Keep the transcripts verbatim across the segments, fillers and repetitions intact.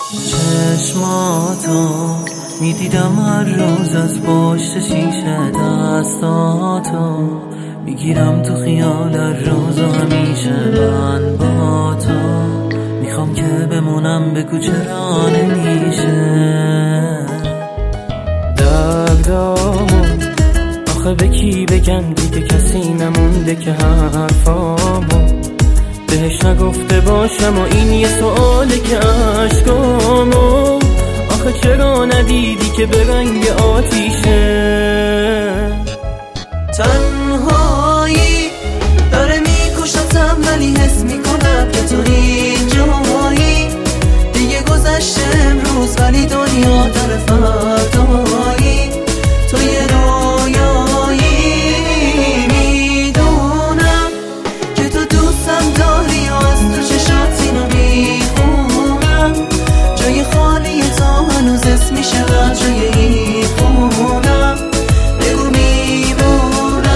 چشماتو میدیدم هر روز از پشت شیشه، دستاتو میگیرم تو خیال هر روز و همیشه من با تو میخوام که بمونم، بگو چرا نمیشه. دردامو آخه به کی بگم دیگه، کسی نمونده که حرفامو بهش نگفته باشم و این یه سؤاله که عشقامو آخه چرا ندیدی که به رنگ آتیشه. تنهایی داره میکشتم ولی حس میکنم که تو اینجایی، دیگه گذشته امروز ولی دنیا داره فردایی، تو یه رویایی. میدونم که تو دوستم داری و از تو چشات اینو میخونم، جای خالی تو هنوز اسم میشه و جای این خونم، بگو میمونم.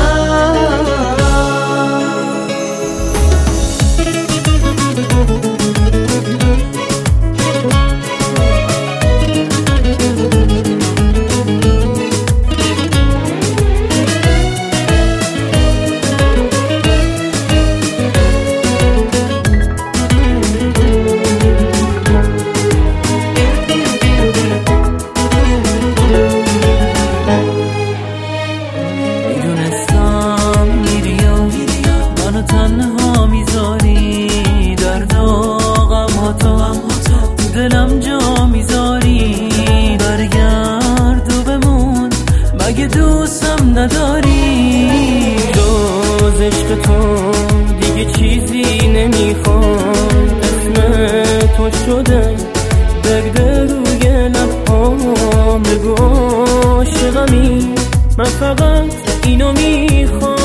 تنها میذاری درد و غماتو تو دلم جا میذاری، برگرد و بمون مگه دوستم نداری. جز عشق تو دیگه چیزی نمیخوام، اسم تو شده دقده روی لبهام، بگو عاشقمی من فقط اینو میخوام.